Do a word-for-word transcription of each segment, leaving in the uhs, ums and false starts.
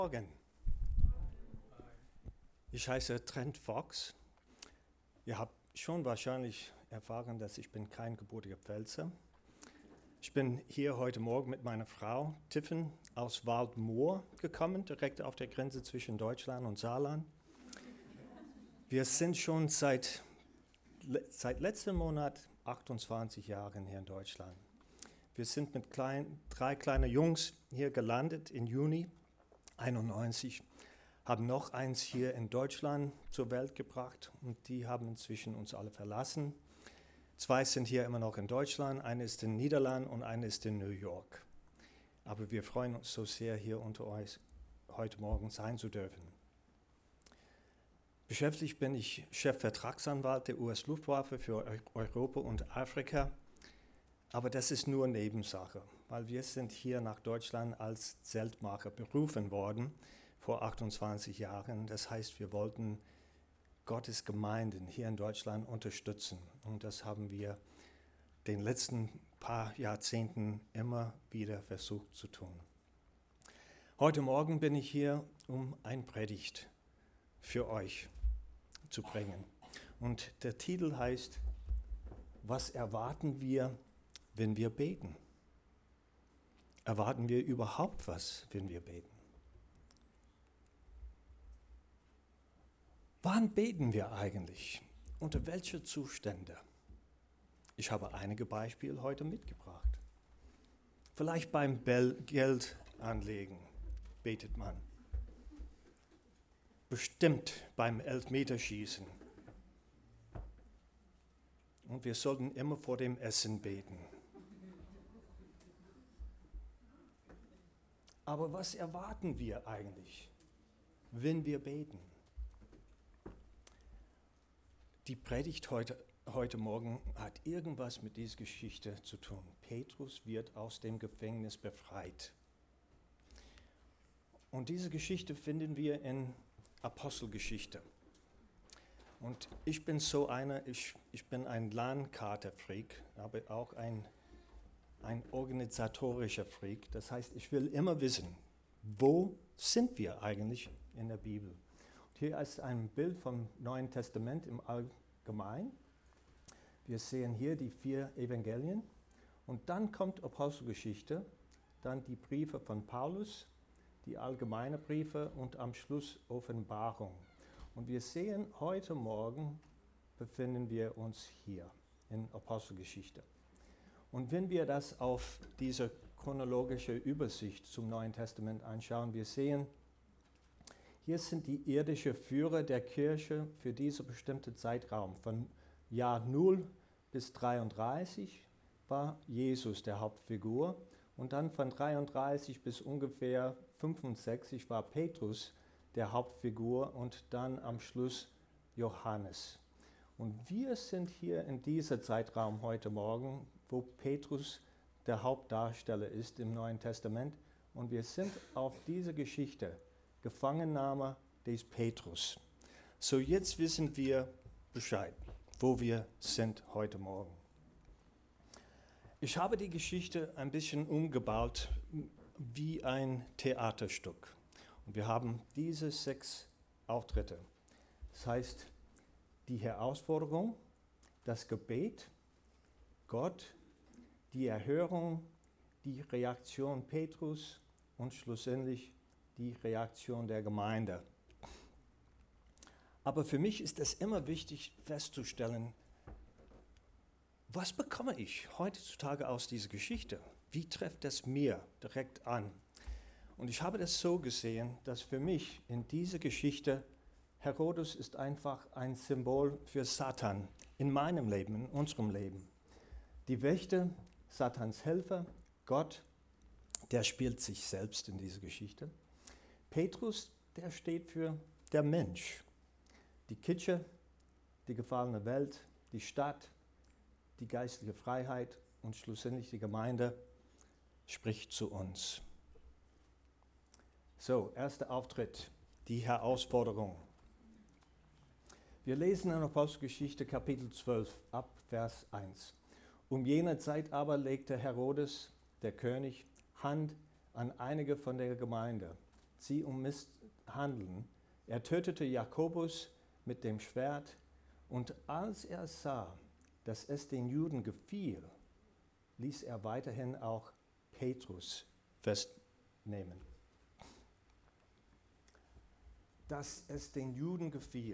Morgen. Ich heiße Trent Fox. Ihr habt schon wahrscheinlich erfahren, dass ich bin kein gebürtiger Pfälzer. Ich bin hier heute Morgen mit meiner Frau Tiffen aus Waldmoor gekommen, direkt auf der Grenze zwischen Deutschland und Saarland. Wir sind schon seit, seit letztem Monat achtundzwanzig Jahren hier in Deutschland. Wir sind mit klein, drei kleinen Jungs hier gelandet im Juni einundneunzig, haben noch eins hier in Deutschland zur Welt gebracht und die haben inzwischen uns alle verlassen. Zwei sind hier immer noch in Deutschland, eine ist in den Niederlanden und eine ist in New York. Aber wir freuen uns so sehr, hier unter euch heute Morgen sein zu dürfen. Beschäftigt bin ich Chefvertragsanwalt der U S-Luftwaffe für Europa und Afrika. Aber das ist nur Nebensache, weil wir sind hier nach Deutschland als Zeltmacher berufen worden vor achtundzwanzig Jahren. Das heißt, wir wollten Gottes Gemeinden hier in Deutschland unterstützen. Und das haben wir den letzten paar Jahrzehnten immer wieder versucht zu tun. Heute Morgen bin ich hier, um ein Predigt für euch zu bringen. Und der Titel heißt, was erwarten wir, wenn wir beten? Erwarten wir überhaupt was, wenn wir beten? Wann beten wir eigentlich? Unter welche Zustände? Ich habe einige Beispiele heute mitgebracht. Vielleicht beim Geldanlegen betet man. Bestimmt beim Elfmeterschießen. Und wir sollten immer vor dem Essen beten. Aber was erwarten wir eigentlich, wenn wir beten? Die Predigt heute, heute Morgen hat irgendwas mit dieser Geschichte zu tun. Petrus wird aus dem Gefängnis befreit. Und diese Geschichte finden wir in Apostelgeschichte. Und ich bin so einer, ich, ich bin ein Landkarte-Freak, aber auch ein, ein organisatorischer Freak. Das heißt, ich will immer wissen, wo sind wir eigentlich in der Bibel? Und hier ist ein Bild vom Neuen Testament im Allgemeinen. Wir sehen hier die vier Evangelien. Und dann kommt Apostelgeschichte, dann die Briefe von Paulus, die allgemeinen Briefe und am Schluss Offenbarung. Und wir sehen, heute Morgen befinden wir uns hier in Apostelgeschichte. Und wenn wir das auf diese chronologische Übersicht zum Neuen Testament anschauen, wir sehen, hier sind die irdischen Führer der Kirche für diesen bestimmten Zeitraum. Von Jahr null bis dreiunddreißig war Jesus der Hauptfigur. Und dann von dreiunddreißig bis ungefähr fünfundsechzig war Petrus der Hauptfigur und dann am Schluss Johannes. Und wir sind hier in diesem Zeitraum heute Morgen, wo Petrus der Hauptdarsteller ist im Neuen Testament. Und wir sind auf diese Geschichte, Gefangennahme des Petrus. So jetzt wissen wir Bescheid, wo wir sind heute Morgen. Ich habe die Geschichte ein bisschen umgebaut wie ein Theaterstück. Und wir haben diese sechs Auftritte. Das heißt, die Herausforderung, das Gebet, Gott, die Erhörung, die Reaktion Petrus und schlussendlich die Reaktion der Gemeinde. Aber für mich ist es immer wichtig festzustellen, was bekomme ich heutzutage aus dieser Geschichte? Wie trifft es mir direkt an? Und ich habe das so gesehen, dass für mich in dieser Geschichte Herodes ist einfach ein Symbol für Satan in meinem Leben, in unserem Leben. Die Wächter, Satans Helfer, Gott, der spielt sich selbst in dieser Geschichte. Petrus, der steht für der Mensch. Die Kitsche, die gefallene Welt, die Stadt, die geistliche Freiheit und schlussendlich die Gemeinde spricht zu uns. So, erster Auftritt, die Herausforderung. Wir lesen in Apostelgeschichte Kapitel zwölf ab Vers eins. Um jener Zeit aber legte Herodes, der König, Hand an einige von der Gemeinde, sie um misshandeln. Er tötete Jakobus mit dem Schwert, und als er sah, dass es den Juden gefiel, ließ er weiterhin auch Petrus festnehmen. Dass es den Juden gefiel.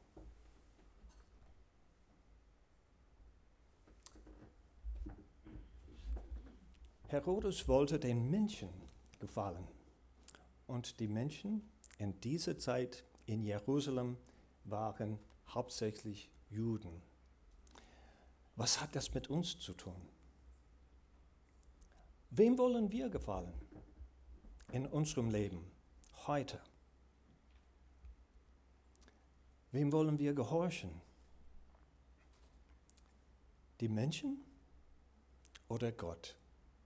Herodes wollte den Menschen gefallen. Und die Menschen in dieser Zeit in Jerusalem waren hauptsächlich Juden. Was hat das mit uns zu tun? Wem wollen wir gefallen in unserem Leben heute? Wem wollen wir gehorchen? Die Menschen oder Gott?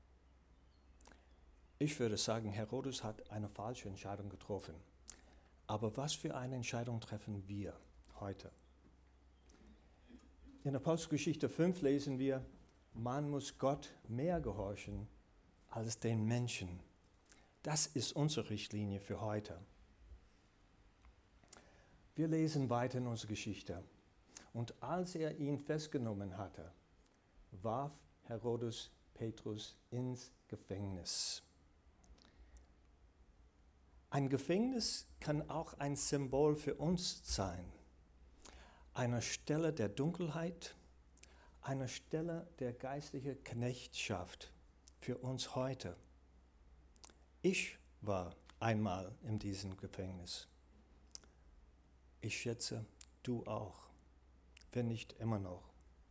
Ich würde sagen, Herodes hat eine falsche Entscheidung getroffen. Aber was für eine Entscheidung treffen wir heute? In Apostelgeschichte fünf lesen wir, man muss Gott mehr gehorchen als den Menschen. Das ist unsere Richtlinie für heute. Wir lesen weiter in unserer Geschichte. Und als er ihn festgenommen hatte, warf Herodes Petrus ins Gefängnis. Ein Gefängnis kann auch ein Symbol für uns sein. Eine Stelle der Dunkelheit, eine Stelle der geistlichen Knechtschaft für uns heute. Ich war einmal in diesem Gefängnis. Ich schätze, du auch, wenn nicht immer noch.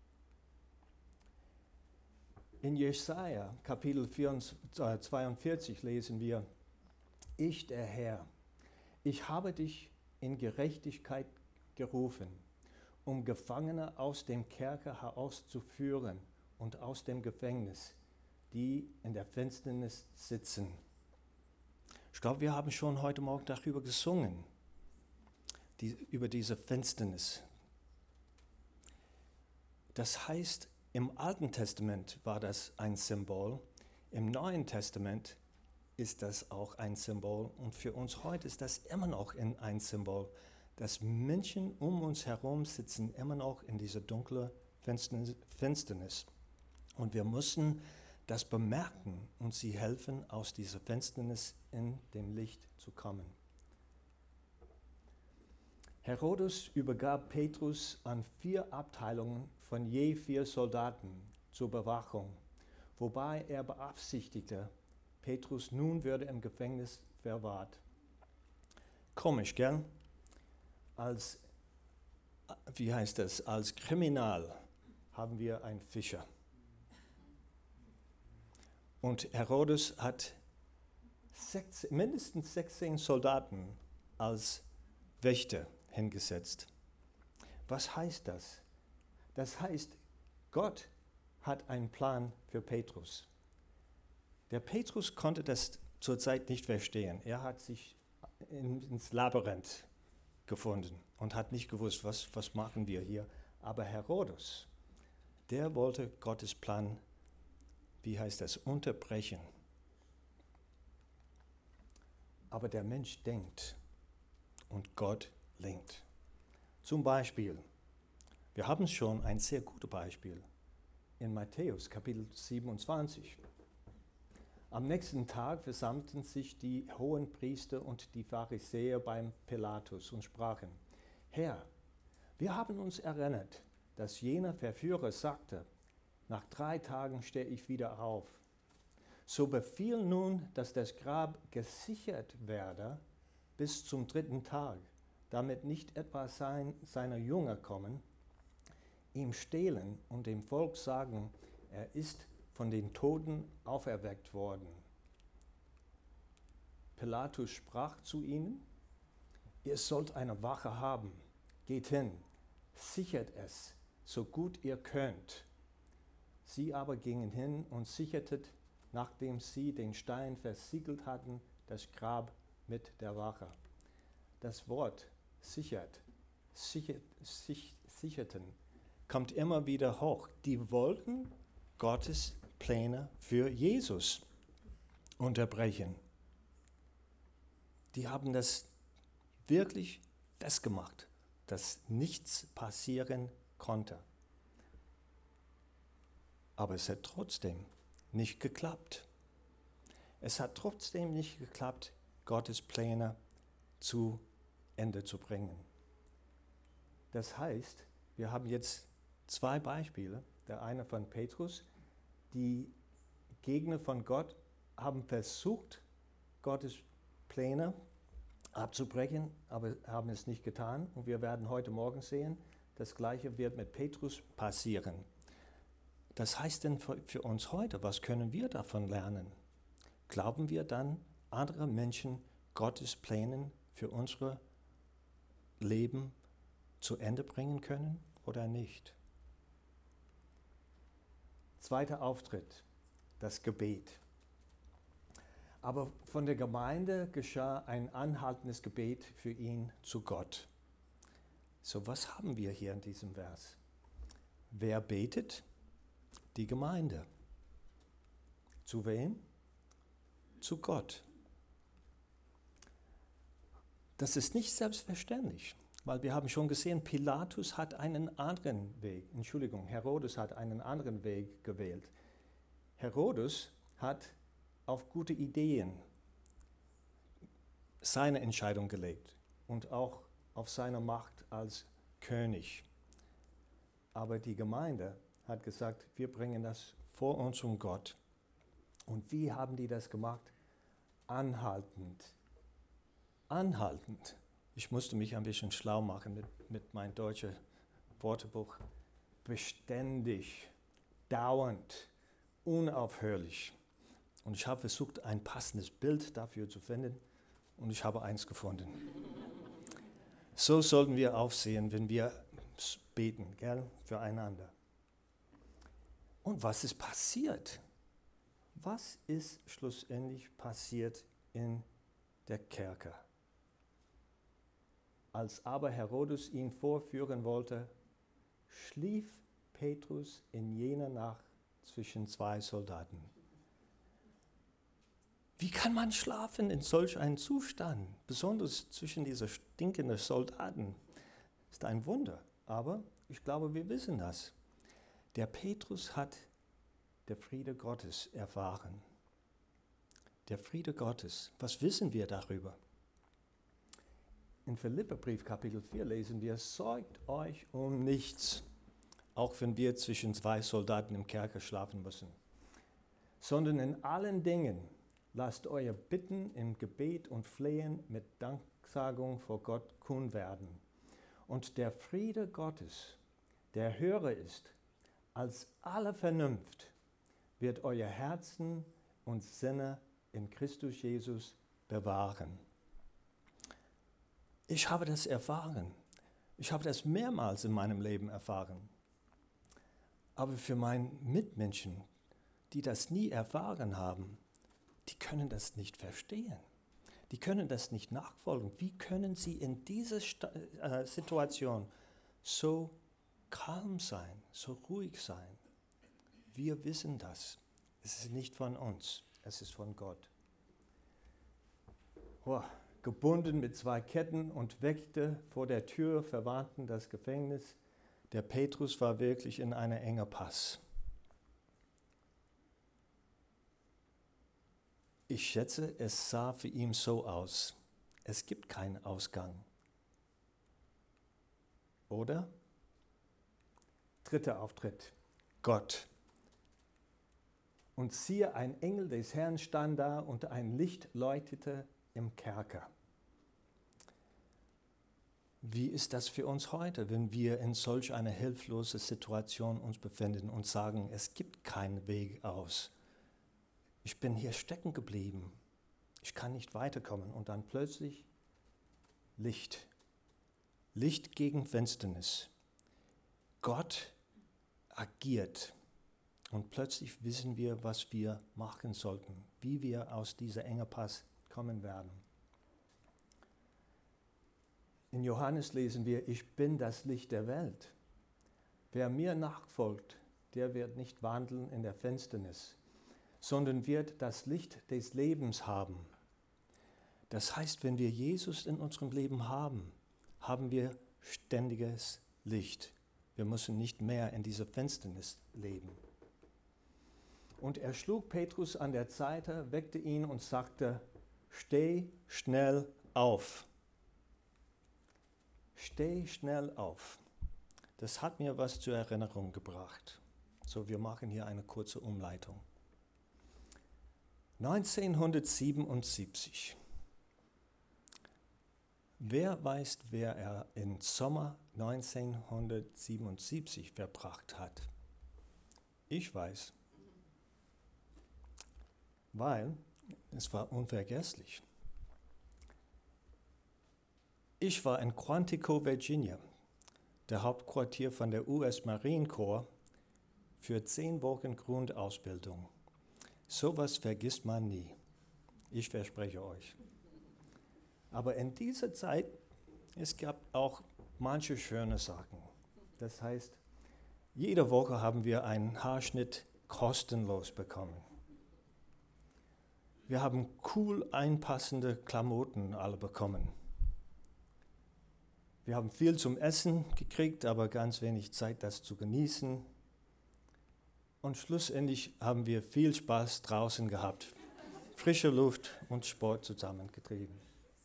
In Jesaja Kapitel zweiundvierzig lesen wir, ich, der Herr, ich habe dich in Gerechtigkeit gerufen, um Gefangene aus dem Kerker herauszuführen und aus dem Gefängnis, die in der Finsternis sitzen. Ich glaube, wir haben schon heute Morgen darüber gesungen, die, über diese Finsternis. Das heißt, im Alten Testament war das ein Symbol, im Neuen Testament ist das auch ein Symbol und für uns heute ist das immer noch ein Symbol, dass Menschen um uns herum sitzen immer noch in dieser dunklen Finsternis. Und wir müssen das bemerken und sie helfen, aus dieser Finsternis in dem Licht zu kommen. Herodes übergab Petrus an vier Abteilungen von je vier Soldaten zur Bewachung, wobei er beabsichtigte, Petrus nun würde im Gefängnis verwahrt. Komisch, gell? Als, wie heißt das, als Kriminal haben wir einen Fischer. Und Herodes hat sechzehn, mindestens sechzehn Soldaten als Wächter hingesetzt. Was heißt das? Das heißt, Gott hat einen Plan für Petrus. Der Petrus konnte das zurzeit nicht verstehen. Er hat sich in, ins Labyrinth gefunden und hat nicht gewusst, was, was machen wir hier. Aber Herodes, der wollte Gottes Plan, wie heißt das, unterbrechen. Aber der Mensch denkt und Gott lenkt. Zum Beispiel, wir haben schon ein sehr gutes Beispiel in Matthäus Kapitel siebenundzwanzig. Am nächsten Tag versammelten sich die Hohenpriester und die Pharisäer beim Pilatus und sprachen, Herr, wir haben uns erinnert, dass jener Verführer sagte, nach drei Tagen stehe ich wieder auf. So befiehl nun, dass das Grab gesichert werde bis zum dritten Tag, damit nicht etwa sein, seine Jünger kommen, ihm stehlen und dem Volk sagen, er ist von den Toten auferweckt worden. Pilatus sprach zu ihnen, ihr sollt eine Wache haben, geht hin, sichert es, so gut ihr könnt. Sie aber gingen hin und sicherten, nachdem sie den Stein versiegelt hatten, das Grab mit der Wache. Das Wort sichert, sichert, sich, sicherten, kommt immer wieder hoch. Die wollten Gottes Pläne für Jesus unterbrechen. die haben das wirklich festgemacht, dass nichts passieren konnte. Aber es hat trotzdem nicht geklappt. Es hat trotzdem nicht geklappt, Gottes Pläne zu Ende zu bringen. Das heißt, wir haben jetzt zwei Beispiele. Der eine von Petrus, die Gegner von Gott haben versucht, Gottes Pläne abzubrechen, aber haben es nicht getan. Und wir werden heute Morgen sehen, das Gleiche wird mit Petrus passieren. Das heißt denn für, für uns heute, was können wir davon lernen? Glauben wir dann, andere Menschen Gottes Plänen für unser Leben zu Ende bringen können oder nicht? Zweiter Auftritt, das Gebet. Aber von der Gemeinde geschah ein anhaltendes Gebet für ihn zu Gott. So, was haben wir hier in diesem Vers? Wer betet? Die Gemeinde. Zu wem? Zu Gott. Das ist nicht selbstverständlich, weil wir haben schon gesehen, Pilatus hat einen anderen Weg, Entschuldigung, Herodes hat einen anderen Weg gewählt. Herodes hat auf gute Ideen seine Entscheidung gelegt und auch auf seine Macht als König. Aber die Gemeinde hat gesagt, wir bringen das vor unserem Gott. Und wie haben die das gemacht? Anhaltend. Anhaltend. Ich musste mich ein bisschen schlau machen mit, mit meinem deutschen Wörterbuch. Beständig, dauernd, unaufhörlich. Und ich habe versucht, ein passendes Bild dafür zu finden und ich habe eins gefunden. So sollten wir aufsehen, wenn wir beten, gell, füreinander. Und was ist passiert? Was ist schlussendlich passiert in der Kerker? Als aber Herodes ihn vorführen wollte, schlief Petrus in jener Nacht zwischen zwei Soldaten. Wie kann man schlafen in solch einem Zustand? Besonders zwischen diesen stinkenden Soldaten. Das ist ein Wunder. Aber ich glaube, wir wissen das. Der Petrus hat der Friede Gottes erfahren. Der Friede Gottes. Was wissen wir darüber? In Philipperbrief Kapitel vier lesen wir, sorgt euch um nichts, auch wenn wir zwischen zwei Soldaten im Kerker schlafen müssen, sondern in allen Dingen lasst euer Bitten im Gebet und Flehen mit Danksagung vor Gott kund werden. Und der Friede Gottes, der höher ist als alle Vernunft, wird euer Herzen und Sinne in Christus Jesus bewahren. Ich habe das erfahren. Ich habe das mehrmals in meinem Leben erfahren. Aber für meine Mitmenschen, die das nie erfahren haben, die können das nicht verstehen. Die können das nicht nachfolgen. Wie können sie in dieser Sta- äh, Situation so calm sein, so ruhig sein? Wir wissen das. Es ist nicht von uns, es ist von Gott. Oh, gebunden mit zwei Ketten und weckte vor der Tür, verwahrten das Gefängnis. Der Petrus war wirklich in einer engen Pass. Ich schätze, es sah für ihn so aus. Es gibt keinen Ausgang. Oder? Dritter Auftritt. Gott. Und siehe, ein Engel des Herrn stand da und ein Licht leuchtete im Kerker. Wie ist das für uns heute, wenn wir in solch einer hilflosen Situation uns befinden und sagen, es gibt keinen Weg aus? Ich bin hier stecken geblieben. Ich kann nicht weiterkommen. Und dann plötzlich Licht. Licht gegen Finsternis. Gott agiert. Und plötzlich wissen wir, was wir machen sollten, wie wir aus dieser Engpass kommen werden. In Johannes lesen wir, ich bin das Licht der Welt. Wer mir nachfolgt, der wird nicht wandeln in der Finsternis, sondern wird das Licht des Lebens haben. Das heißt, wenn wir Jesus in unserem Leben haben, haben wir ständiges Licht. Wir müssen nicht mehr in dieser Finsternis leben. Und er schlug Petrus an der Seite, weckte ihn und sagte, steh schnell auf. Steh schnell auf. Das hat mir was zur Erinnerung gebracht. So, wir machen hier eine kurze Umleitung. neunzehnhundertsiebenundsiebzig. Wer weiß, wer er im Sommer neunzehnhundertsiebenundsiebzig verbracht hat? Ich weiß, weil es war unvergesslich. Ich war in Quantico, Virginia, der Hauptquartier von der U S Marine Corps, für zehn Wochen Grundausbildung. Sowas vergisst man nie. Ich verspreche euch. Aber in dieser Zeit, es gab auch manche schöne Sachen. Das heißt, jede Woche haben wir einen Haarschnitt kostenlos bekommen. Wir haben cool einpassende Klamotten alle bekommen. Wir haben viel zum Essen gekriegt, aber ganz wenig Zeit, das zu genießen. Und schlussendlich haben wir viel Spaß draußen gehabt. Frische Luft und Sport zusammengetrieben.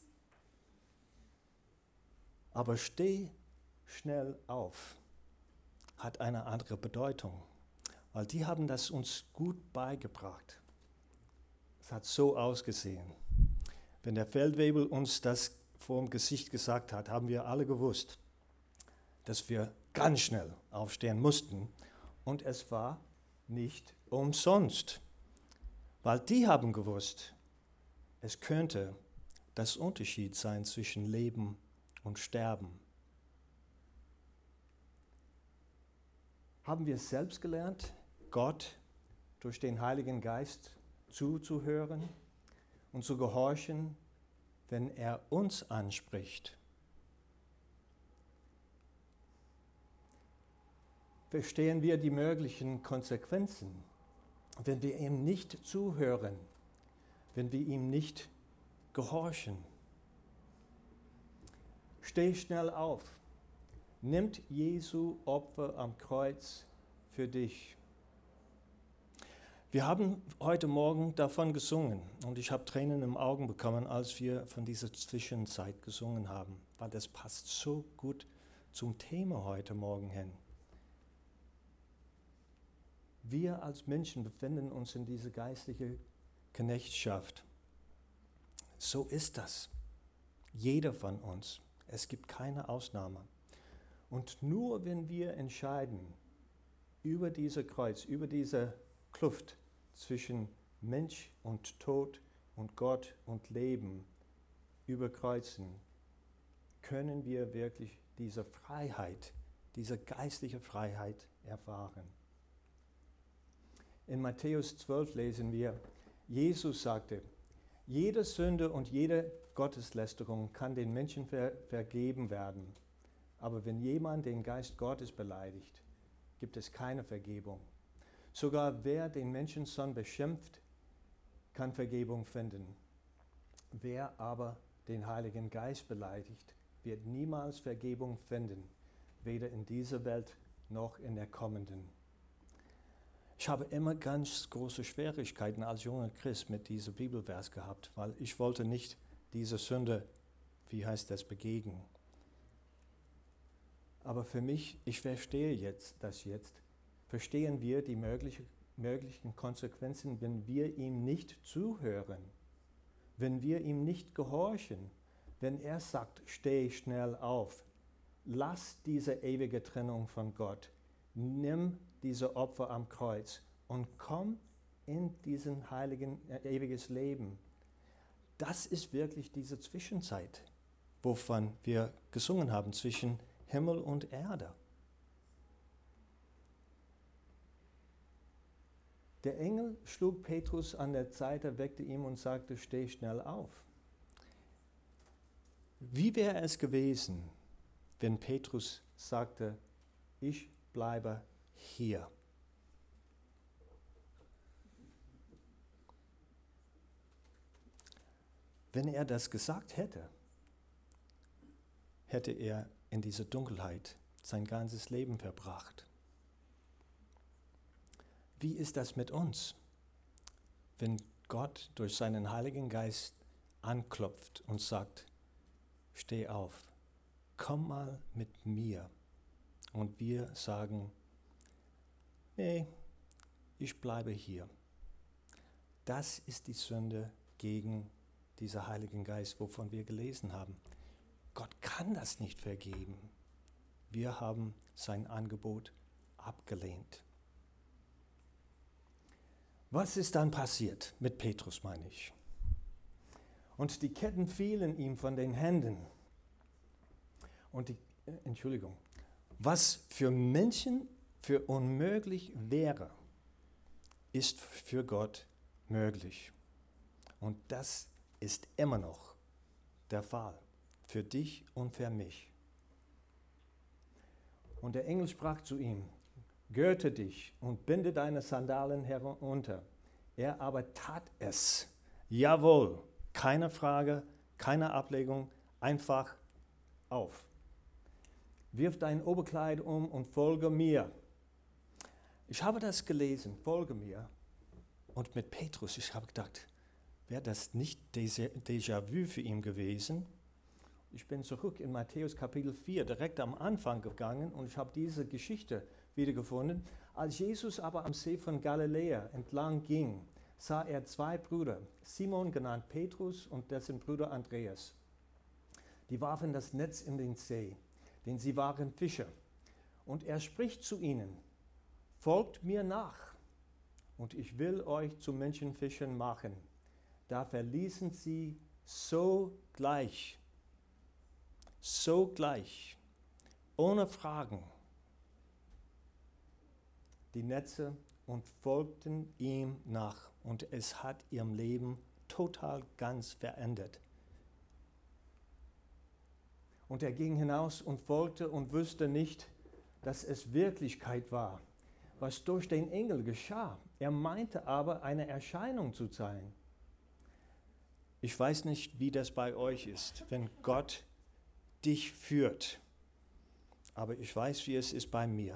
Aber steh schnell auf hat eine andere Bedeutung, weil die haben das uns gut beigebracht. Es hat so ausgesehen. Wenn der Feldwebel uns das vor dem Gesicht gesagt hat, haben wir alle gewusst, dass wir ganz schnell aufstehen mussten. Und es war nicht umsonst, weil die haben gewusst, es könnte das Unterschied sein zwischen Leben und Sterben. Haben wir selbst gelernt, Gott durch den Heiligen Geist zuzuhören und zu gehorchen, wenn er uns anspricht? Verstehen wir die möglichen Konsequenzen, wenn wir ihm nicht zuhören, wenn wir ihm nicht gehorchen? Steh schnell auf. Nimmt Jesu Opfer am Kreuz für dich. Wir haben heute Morgen davon gesungen und ich habe Tränen im Augen bekommen, als wir von dieser Zwischenzeit gesungen haben, weil das passt so gut zum Thema heute Morgen hin. Wir als Menschen befinden uns in dieser geistlichen Knechtschaft. So ist das. Jeder von uns. Es gibt keine Ausnahme. Und nur wenn wir entscheiden, über dieses Kreuz, über diese Kluft zwischen Mensch und Tod und Gott und Leben überkreuzen, können wir wirklich diese Freiheit, diese geistliche Freiheit erfahren. In Matthäus zwölf lesen wir, Jesus sagte, jede Sünde und jede Gotteslästerung kann den Menschen ver- vergeben werden. Aber wenn jemand den Geist Gottes beleidigt, gibt es keine Vergebung. Sogar wer den Menschensohn beschimpft, kann Vergebung finden. Wer aber den Heiligen Geist beleidigt, wird niemals Vergebung finden, weder in dieser Welt noch in der kommenden. Ich habe immer ganz große Schwierigkeiten als junger Christ mit diesem Bibelvers gehabt, weil ich wollte nicht diese Sünde, wie heißt das, begegnen. Aber für mich, ich verstehe jetzt das jetzt, verstehen wir die mögliche, möglichen Konsequenzen, wenn wir ihm nicht zuhören, wenn wir ihm nicht gehorchen, wenn er sagt, steh schnell auf, lass diese ewige Trennung von Gott, nimm diese Opfer am Kreuz und komm in diesen heiligen, äh, ewiges Leben. Das ist wirklich diese Zwischenzeit, wovon wir gesungen haben, zwischen Himmel und Erde. Der Engel schlug Petrus an der Seite, weckte ihn und sagte, steh schnell auf. Wie wäre es gewesen, wenn Petrus sagte, ich bleibe hier? Wenn er das gesagt hätte, hätte er in dieser Dunkelheit sein ganzes Leben verbracht. Wie ist das mit uns, wenn Gott durch seinen Heiligen Geist anklopft und sagt, steh auf, komm mal mit mir. Und wir sagen, nee, ich bleibe hier. Das ist die Sünde gegen diesen Heiligen Geist, wovon wir gelesen haben. Gott kann das nicht vergeben. Wir haben sein Angebot abgelehnt. Was ist dann passiert mit Petrus, meine ich? Und die Ketten fielen ihm von den Händen. Und die, äh, Entschuldigung, was für Menschen für unmöglich wäre, ist für Gott möglich. Und das ist immer noch der Fall für dich und für mich. Und der Engel sprach zu ihm, gürte dich und binde deine Sandalen herunter. Er aber tat es. Jawohl, keine Frage, keine Ablegung, einfach auf. Wirf dein Oberkleid um und folge mir. Ich habe das gelesen, folge mir. Und mit Petrus, ich habe gedacht, wäre das nicht Déjà-vu für ihn gewesen? Ich bin zurück in Matthäus Kapitel vier, direkt am Anfang gegangen und ich habe diese Geschichte wiedergefunden. Als Jesus aber am See von Galiläa entlang ging, sah er zwei Brüder, Simon genannt Petrus und dessen Bruder Andreas. Die warfen das Netz in den See, denn sie waren Fischer. Und er spricht zu ihnen, folgt mir nach und ich will euch zu Menschenfischern machen. Da verließen sie sogleich, sogleich, ohne Fragen, die Netze und folgten ihm nach. Und es hat ihrem Leben total ganz verändert. Und er ging hinaus und folgte und wusste nicht, dass es Wirklichkeit war, was durch den Engel geschah. Er meinte aber, eine Erscheinung zu sein. Ich weiß nicht, wie das bei euch ist, wenn Gott dich führt. Aber ich weiß, wie es ist bei mir.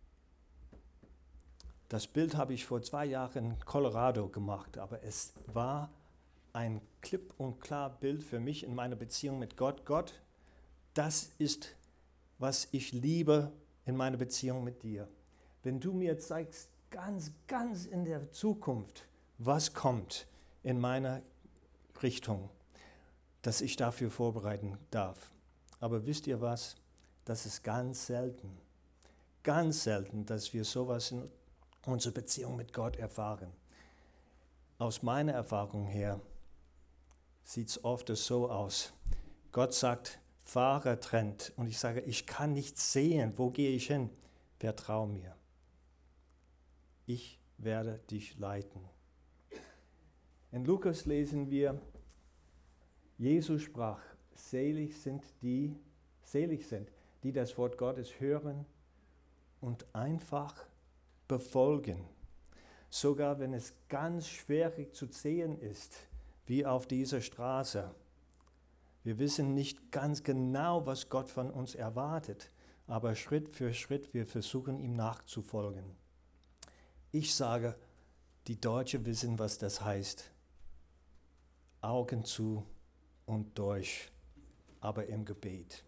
Das Bild habe ich vor zwei Jahren in Colorado gemacht, aber es war ein klipp und klar Bild für mich in meiner Beziehung mit Gott. Gott, das ist, was ich liebe in meiner Beziehung mit dir. Wenn du mir zeigst, ganz, ganz in der Zukunft, was kommt in meiner Richtung, dass ich dafür vorbereiten darf. Aber wisst ihr was? Das ist ganz selten. Ganz selten, dass wir sowas in unsere Beziehung mit Gott erfahren. Aus meiner Erfahrung her sieht es oft so aus. Gott sagt, fahre trennt. Und ich sage, ich kann nicht sehen, wo gehe ich hin? Vertrau mir. Ich werde dich leiten. In Lukas lesen wir, Jesus sprach, selig sind die, selig sind, die das Wort Gottes hören und einfach befolgen, sogar wenn es ganz schwierig zu sehen ist, wie auf dieser Straße. Wir wissen nicht ganz genau, was Gott von uns erwartet, aber Schritt für Schritt, wir versuchen ihm nachzufolgen. Ich sage, die Deutschen wissen, was das heißt. Augen zu und durch, aber im Gebet.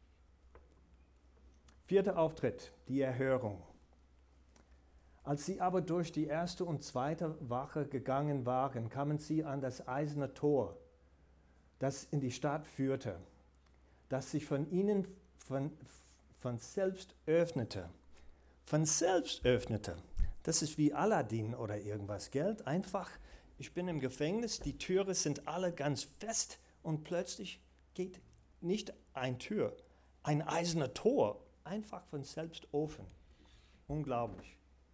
Vierter Auftritt, die Erhörung. Als sie aber durch die erste und zweite Wache gegangen waren, kamen sie an das eiserne Tor, das in die Stadt führte, das sich von ihnen von, von selbst öffnete. Von selbst öffnete. Das ist wie Aladdin oder irgendwas, gell? Einfach, ich bin im Gefängnis, die Türen sind alle ganz fest und plötzlich geht nicht eine Tür, ein eisernes Tor, einfach von selbst offen. Unglaublich.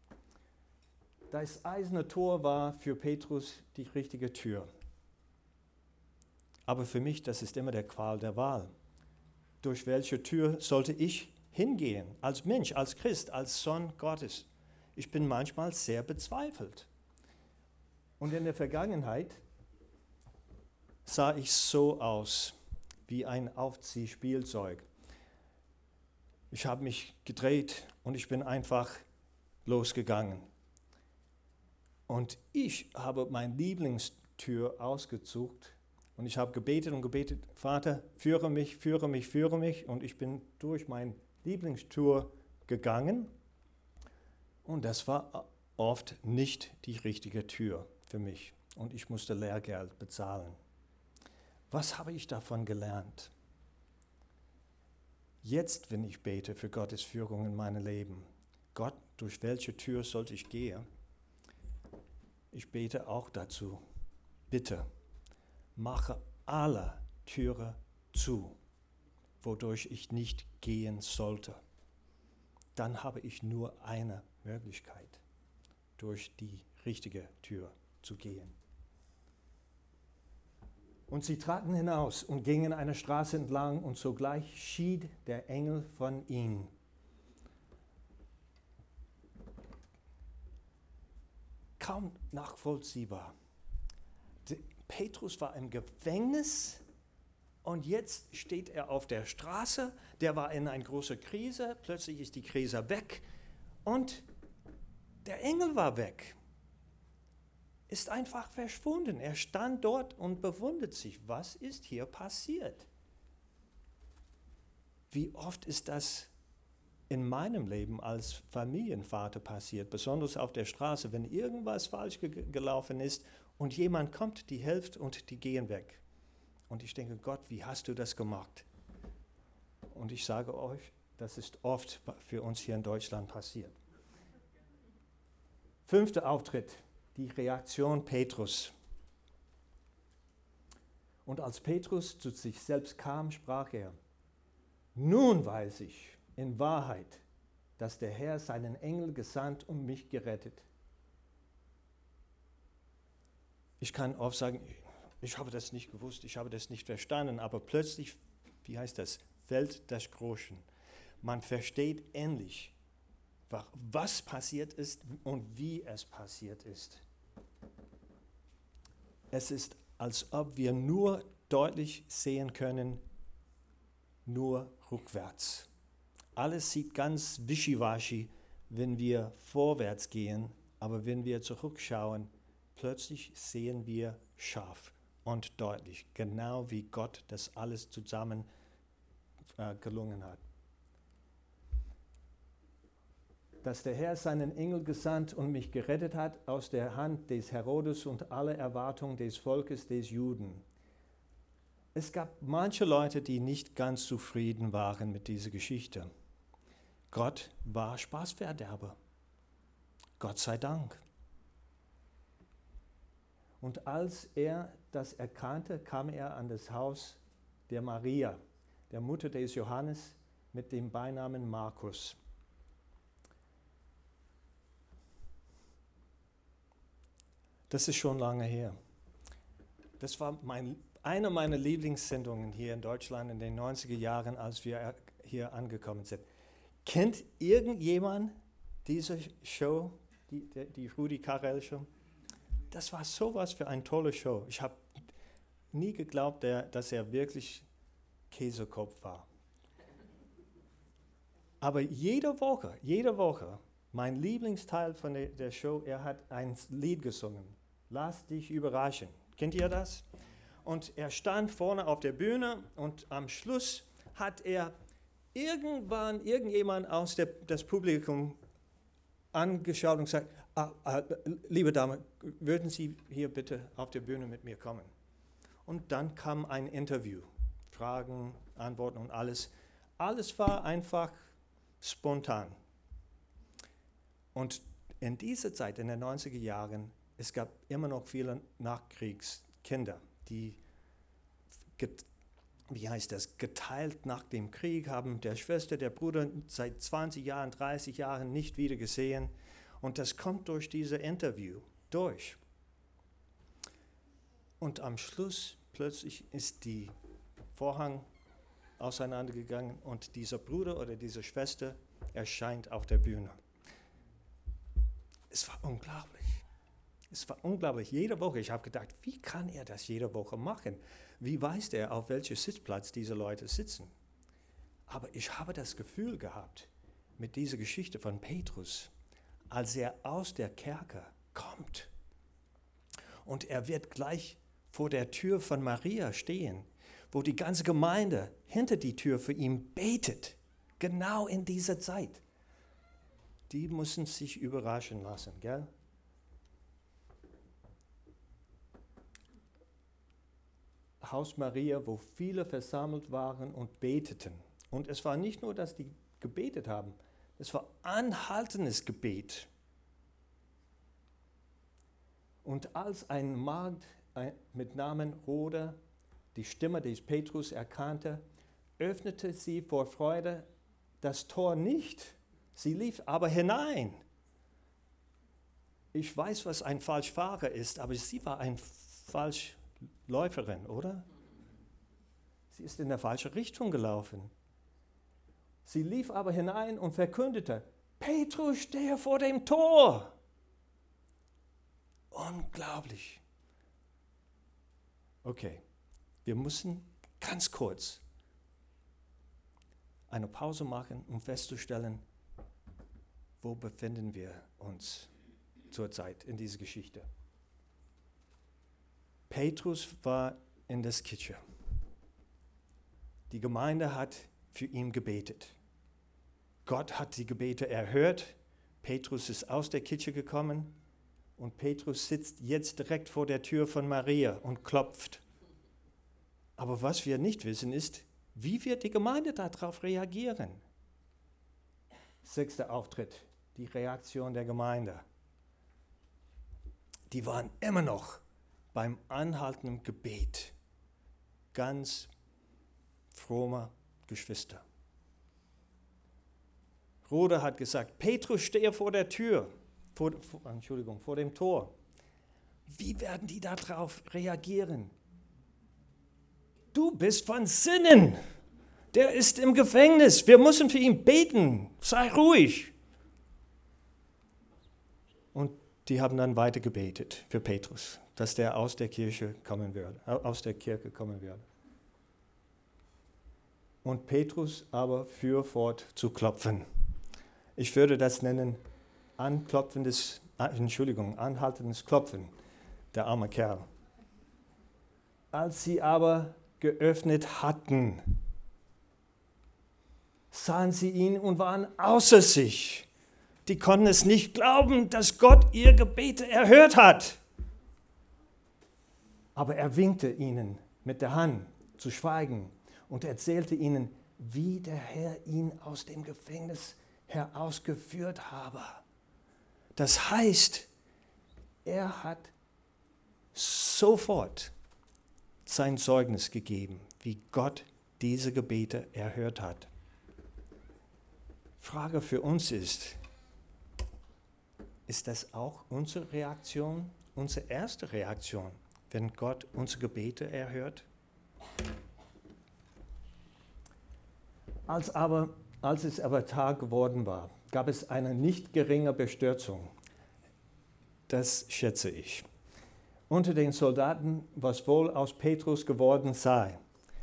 Das eiserne Tor war für Petrus die richtige Tür. Aber für mich, das ist immer der Qual der Wahl. Durch welche Tür sollte ich hingehen? Als Mensch, als Christ, als Sohn Gottes. Ich bin manchmal sehr bezweifelt. Und in der Vergangenheit sah ich so aus, wie ein Aufziehspielzeug. Ich habe mich gedreht und ich bin einfach losgegangen. Und ich habe meine Lieblingstür ausgesucht und ich habe gebetet und gebetet, Vater, führe mich, führe mich, führe mich. Und ich bin durch meine Lieblingstür gegangen und das war oft nicht die richtige Tür für mich und ich musste Lehrgeld bezahlen. Was habe ich davon gelernt? Jetzt, wenn ich bete für Gottes Führung in meinem Leben, Gott, durch welche Tür sollte ich gehen? Ich bete auch dazu, bitte, mache alle Türen zu, wodurch ich nicht gehen sollte. Dann habe ich nur eine Möglichkeit, durch die richtige Tür zu gehen. Und sie traten hinaus und gingen eine Straße entlang und sogleich schied der Engel von ihnen. Kaum nachvollziehbar. Petrus war im Gefängnis und jetzt steht er auf der Straße. Der war in einer großen Krise, plötzlich ist die Krise weg und der Engel war weg. Ist einfach verschwunden. Er stand dort und bewundert sich, was ist hier passiert? Wie oft ist das in meinem Leben als Familienvater passiert, besonders auf der Straße, wenn irgendwas falsch ge- gelaufen ist und jemand kommt, die hilft und die gehen weg. Und ich denke, Gott, wie hast du das gemacht? Und ich sage euch, das ist oft für uns hier in Deutschland passiert. Fünfter Auftritt. Die Reaktion Petrus. Und als Petrus zu sich selbst kam, sprach er, nun weiß ich in Wahrheit, dass der Herr seinen Engel gesandt und mich gerettet. Ich kann oft sagen, ich habe das nicht gewusst, ich habe das nicht verstanden, aber plötzlich, wie heißt das, fällt das Groschen. Man versteht endlich, was passiert ist und wie es passiert ist. Es ist, als ob wir nur deutlich sehen können, nur rückwärts. Alles sieht ganz wischiwaschi, wenn wir vorwärts gehen, aber wenn wir zurückschauen, plötzlich sehen wir scharf und deutlich, genau wie Gott das alles zusammen äh, gelungen hat. Dass der Herr seinen Engel gesandt und mich gerettet hat aus der Hand des Herodes und aller Erwartung des Volkes des Juden. Es gab manche Leute, die nicht ganz zufrieden waren mit dieser Geschichte. Gott war Spaßverderber. Gott sei Dank. Und als er das erkannte, kam er an das Haus der Maria, der Mutter des Johannes, mit dem Beinamen Markus. Das ist schon lange her. Das war mein, eine meiner Lieblingssendungen hier in Deutschland in den neunziger Jahren, als wir hier angekommen sind. Kennt irgendjemand diese Show, die, die Rudi Carrell Show? Das war sowas für eine tolle Show. Ich habe nie geglaubt, der, dass er wirklich Käsekopf war. Aber jede Woche, jede Woche, mein Lieblingsteil von der, der Show, er hat ein Lied gesungen. Lass dich überraschen. Kennt ihr das? Und er stand vorne auf der Bühne und am Schluss hat er irgendwann irgendjemand aus der, das Publikum angeschaut und gesagt, ah, ah, liebe Dame, würden Sie hier bitte auf der Bühne mit mir kommen? Und dann kam ein Interview, Fragen, Antworten und alles. Alles war einfach spontan. Und in dieser Zeit, in den neunziger Jahren, es gab immer noch viele Nachkriegskinder, die, get, wie heißt das, geteilt nach dem Krieg haben, der Schwester, der Bruder seit zwanzig Jahren, dreißig Jahren nicht wieder gesehen. Und das kommt durch dieses Interview durch. Und am Schluss plötzlich ist die Vorhang auseinandergegangen und dieser Bruder oder diese Schwester erscheint auf der Bühne. Es war unglaublich. Es war unglaublich, jede Woche. Ich habe gedacht, wie kann er das jede Woche machen? Wie weiß er, auf welchem Sitzplatz diese Leute sitzen? Aber ich habe das Gefühl gehabt, mit dieser Geschichte von Petrus, als er aus der Kerker kommt und er wird gleich vor der Tür von Maria stehen, wo die ganze Gemeinde hinter die Tür für ihn betet, genau in dieser Zeit. Die müssen sich überraschen lassen, gell? Haus Maria, wo viele versammelt waren und beteten. Und es war nicht nur, dass die gebetet haben, es war anhaltendes Gebet. Und als ein Magd mit Namen Rhoda die Stimme des Petrus erkannte, öffnete sie vor Freude das Tor nicht. Sie lief aber hinein. Ich weiß, was ein Falschfahrer ist, aber sie war eine Falschläuferin, oder? Sie ist in der falschen Richtung gelaufen. Sie lief aber hinein und verkündete, Petrus, stehe vor dem Tor. Unglaublich. Okay, wir müssen ganz kurz eine Pause machen, um festzustellen, wo befinden wir uns zurzeit in dieser Geschichte. Petrus war in der Kirche. Die Gemeinde hat für ihn gebetet. Gott hat die Gebete erhört. Petrus ist aus der Kirche gekommen und Petrus sitzt jetzt direkt vor der Tür von Maria und klopft. Aber was wir nicht wissen ist, wie wird die Gemeinde darauf reagieren? Sechster Auftritt, die Reaktion der Gemeinde. Die waren immer noch beim anhaltenden Gebet. Ganz fromme Geschwister. Rhoda hat gesagt, Petrus, stehe vor der Tür, vor, vor, Entschuldigung, vor dem Tor. Wie werden die darauf reagieren? Du bist von Sinnen. Der ist im Gefängnis. Wir müssen für ihn beten. Sei ruhig. Und die haben dann weiter gebetet für Petrus, dass der aus der Kirche kommen würde, aus der Kirche kommen würde. Und Petrus aber fuhr fort zu klopfen. Ich würde das nennen anklopfendes, Entschuldigung, anhaltendes Klopfen, der arme Kerl. Als sie aber geöffnet hatten, sahen sie ihn und waren außer sich. Die konnten es nicht glauben, dass Gott ihr Gebete erhört hat. Aber er winkte ihnen mit der Hand zu schweigen und erzählte ihnen, wie der Herr ihn aus dem Gefängnis herausgeführt habe. Das heißt, er hat sofort sein Zeugnis gegeben, wie Gott diese Gebete erhört hat. Frage für uns ist, ist das auch unsere Reaktion, unsere erste Reaktion, wenn Gott unsere Gebete erhört? Als, aber, als es aber Tag geworden war, gab es eine nicht geringe Bestürzung. Das schätze ich. Unter den Soldaten, was wohl aus Petrus geworden sei.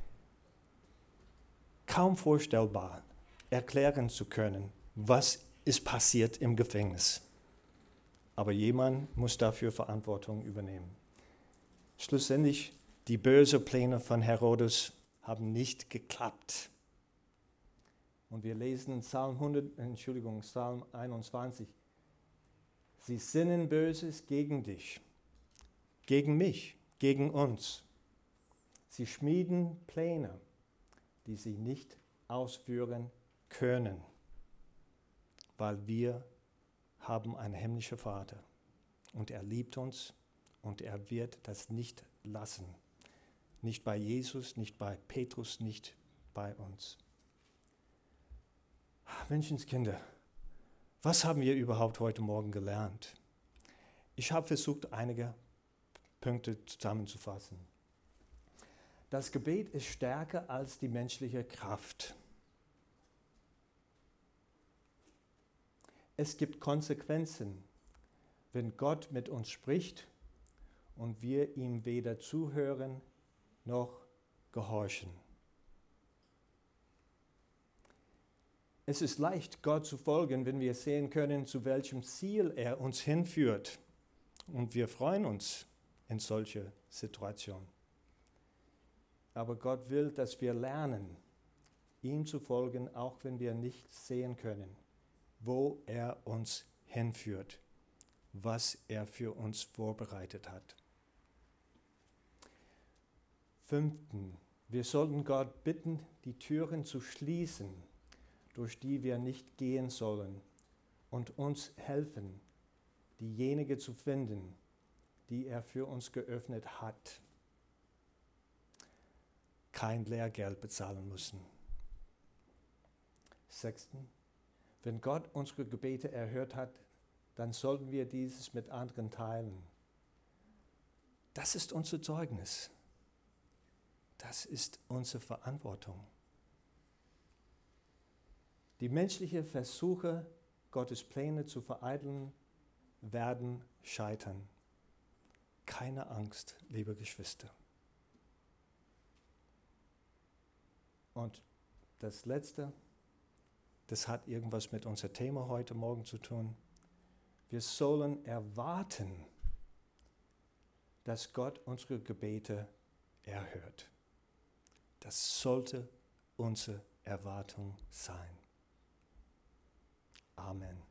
Kaum vorstellbar, erklären zu können, was ist passiert im Gefängnis. Aber jemand muss dafür Verantwortung übernehmen. Schlussendlich, die bösen Pläne von Herodes haben nicht geklappt. Und wir lesen in Psalm hundert, Entschuldigung, Psalm einundzwanzig, sie sinnen Böses gegen dich, gegen mich, gegen uns. Sie schmieden Pläne, die sie nicht ausführen können, weil wir haben einen himmlischen Vater und er liebt uns und er wird das nicht lassen. Nicht bei Jesus, nicht bei Petrus, nicht bei uns. Menschenskinder, was haben wir überhaupt heute Morgen gelernt? Ich habe versucht, einige Punkte zusammenzufassen. Das Gebet ist stärker als die menschliche Kraft. Es gibt Konsequenzen, wenn Gott mit uns spricht und wir ihm weder zuhören noch gehorchen. Es ist leicht, Gott zu folgen, wenn wir sehen können, zu welchem Ziel er uns hinführt. Und wir freuen uns in solche Situationen. Aber Gott will, dass wir lernen, ihm zu folgen, auch wenn wir nicht sehen können, wo er uns hinführt, was er für uns vorbereitet hat. Fünftens, wir sollten Gott bitten, die Türen zu schließen, durch die wir nicht gehen sollen, und uns helfen, diejenige zu finden, die er für uns geöffnet hat. Kein Lehrgeld bezahlen müssen. Sechstens, wenn Gott unsere Gebete erhört hat, dann sollten wir dieses mit anderen teilen. Das ist unser Zeugnis. Das ist unsere Verantwortung. Die menschlichen Versuche, Gottes Pläne zu vereiteln, werden scheitern. Keine Angst, liebe Geschwister. Und das Letzte, das hat irgendwas mit unserem Thema heute Morgen zu tun. Wir sollen erwarten, dass Gott unsere Gebete erhört. Das sollte unsere Erwartung sein. Amen.